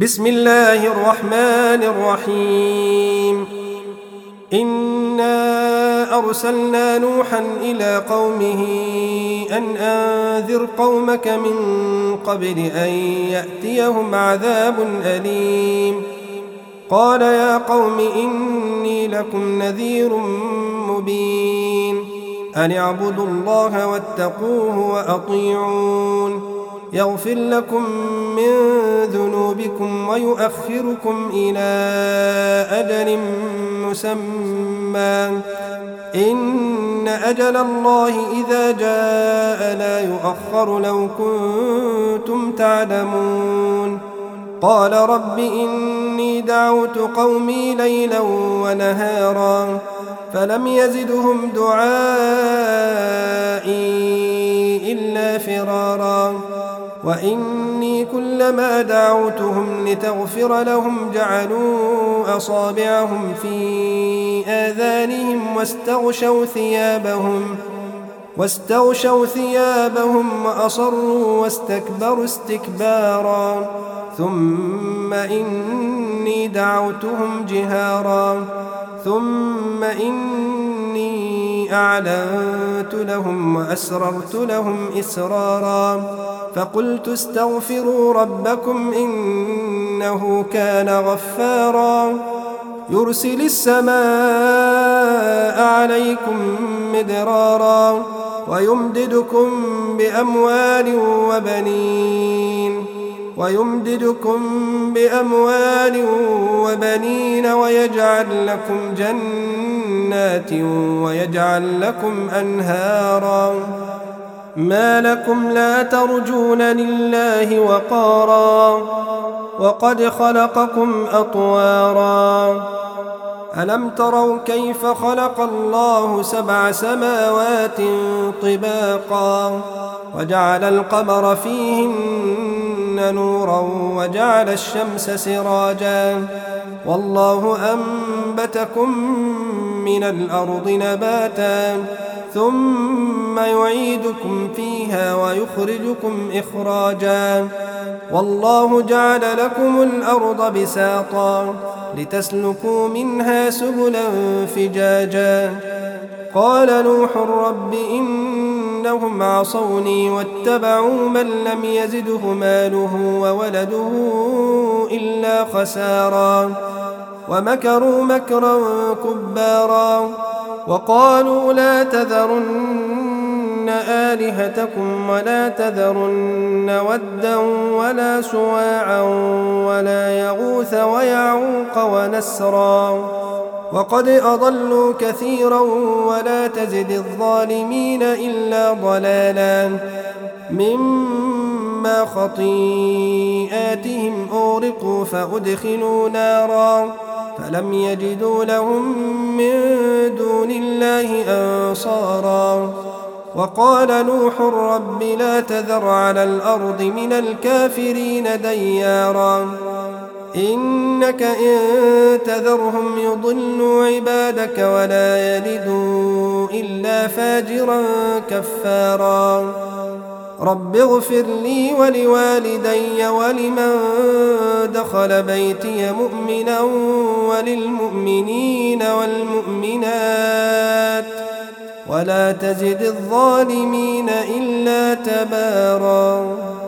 بسم الله الرحمن الرحيم. إنا أرسلنا نوحا إلى قومه أن أنذر قومك من قبل أن يأتيهم عذاب أليم. قال يا قوم إني لكم نذير مبين أن اعبدوا الله واتقوه وأطيعون يغفر لكم من ذنوبكم ويؤخركم إلى أجل مسمى إن أجل الله إذا جاء لا يؤخر لو كنتم تعلمون. قال رب إني دعوت قومي ليلا ونهارا فلم يزدهم دعائي إلا فرارا وإني كلما دعوتهم لتغفر لهم جعلوا أصابعهم في آذانهم واستغشوا ثيابهم وأصروا واستكبروا استكبارا ثم إني دعوتهم جهارا ثم إني أعلنت لهم وأسررت لهم إسرارا فقلت استغفروا ربكم إنه كان غفارا يرسل السماء عليكم مدرارا ويمددكم بأموال وبنين ويجعل لكم جنات ويجعل لكم أنهارا ما لكم لا ترجون لله وقارا وقد خلقكم أطوارا ألم تروا كيف خلق الله 7 سماوات طباقا وجعل القمر فيهن نورا وجعل الشمس سراجا والله أنبتكم من الأرض نباتا ثم يعيدكم فيها ويخرجكم إخراجا والله جعل لكم الأرض بساطا لتسلكوا منها سبلا فجاجا قال نوح رب إنهم عصوني واتبعوا من لم يزده ماله وولده إلا خسارا ومكروا مكرا كبارا وقالوا لا تذرن آلهتكم ولا تذرن ودا ولا سواعا ولا يغوث ويعوق ونسرا وقد أضلوا كثيرا ولا تزد الظالمين إلا ضلالا مما خطيئاتهم أغرقوا فأدخلوا نارا فلم يجدوا لهم من دون الله أنصارا وقال نوح رب لا تذر على الأرض من الكافرين ديارا إنك إن تذرهم يضلوا عبادك ولا يلدوا إلا فاجرا كفارا رب اغفر لي ولوالدي ولمن دخل بيتي مؤمنا وللمؤمنين والمؤمنات ولا تزد الظالمين إلا تبارا.